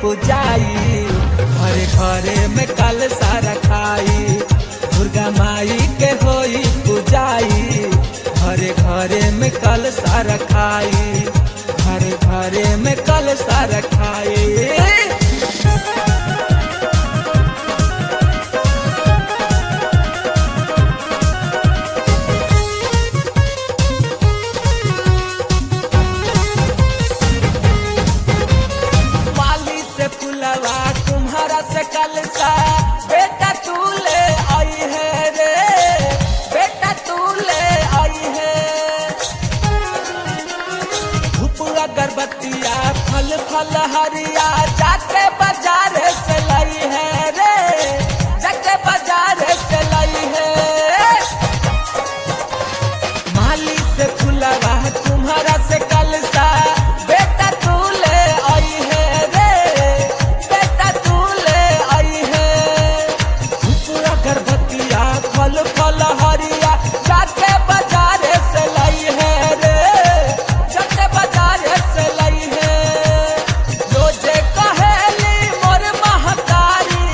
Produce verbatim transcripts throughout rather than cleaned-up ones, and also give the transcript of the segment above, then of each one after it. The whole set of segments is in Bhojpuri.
पूजाई, घरे घरे में कलशा रखाई। दुर्गा माई के होई पूजाई, घरे घरे में कलशा रखाई, घरे घरे में कलशा रखाई। फुलवा तुम्हारा से कलशा बेटा तू ले आई है रे, बेटा तू ले आई है। धूप अगरबत्तिया फल फल हरिया जाके बाजार से लाई है रे, जाके बाजार से लाई है। माली से फुलवा तुम्हारा से कलशा बेटा तू ले आई है, फल फल हरिया जाके बाजार से लाई है रे, जाके बाजार से लाई है। रोजे कहेली मोर महतारी,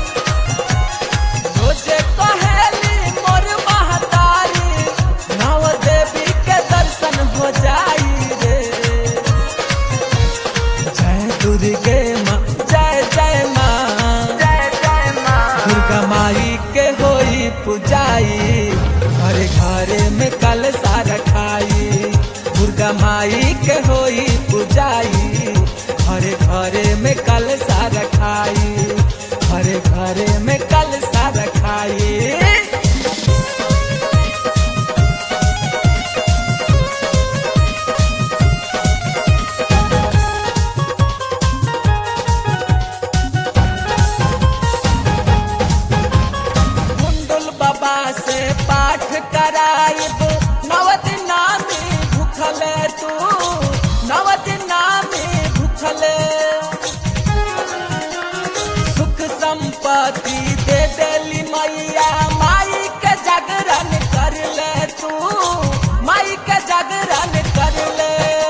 रोजे कहेली मोर महतारी, नव देवी के दर्शन हो जाई रे। जय दुर्गे माँ, जय जय माँ, जय जय माँ। दुर्गा माई के होई पूजाई, घरे घरे में कलशा रखाई। दुर्गा माई के होई पूजाई, घरे घरे में कलशा रखाई, घरे घरे में कलशा रखाई। से पाठ कराइब नव दिना में भूखले तू, नव दिना में भूखले। सुख संपत्ति दे देली मैया, माई के जागरण कर ले तू, माई के जागरण कर ले।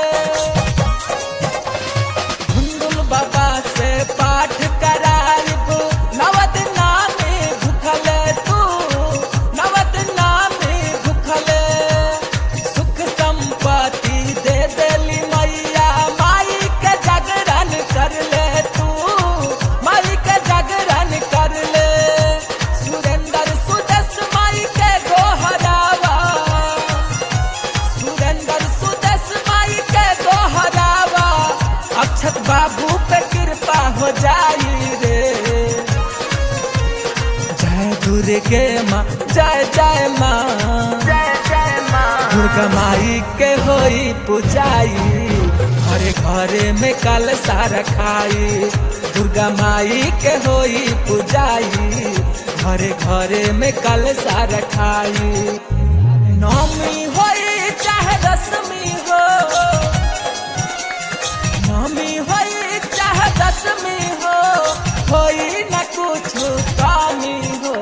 धुंदुल बाबा से पाठ कराइब नव दिना में भूखले तू, दे देली मैया, माई के जागरण कर ले तू, माई के जागरण कर ले। सुरेंद्र सुदेश माई के दोहरावा, सुरेंद्र सुदेश माई के दोहरावा, अक्षत बाबू पे कृपा हो जाई रे। जय दुर्गे माँ, जय जय माँ, जय जय माँ। दुर्गा माई के होई पूजाई, घरे घरे में कलशा रखाई। दुर्गा माई के होई पूजाई, घरे घरे में कलशा रखाई। नौमी होई चाहे दसवीं हो, नौमी होई चाहे दसवीं हो, होई न कुछ कमी हो।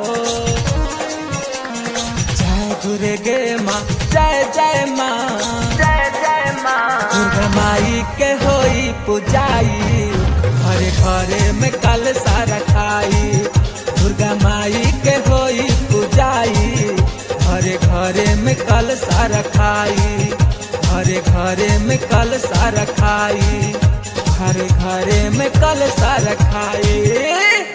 जय दुर्गे माँ, जय जय माँ, जय जय माँ। दुर्गा माई के होई पूजाई, घरे घरे में कलशा रखाई। दुर्गा माई के होई पूजाई, घरे घरे में कलशा रखाई, घरे घरे में कलशा रखाई, घरे घरे में कलशा रखाई।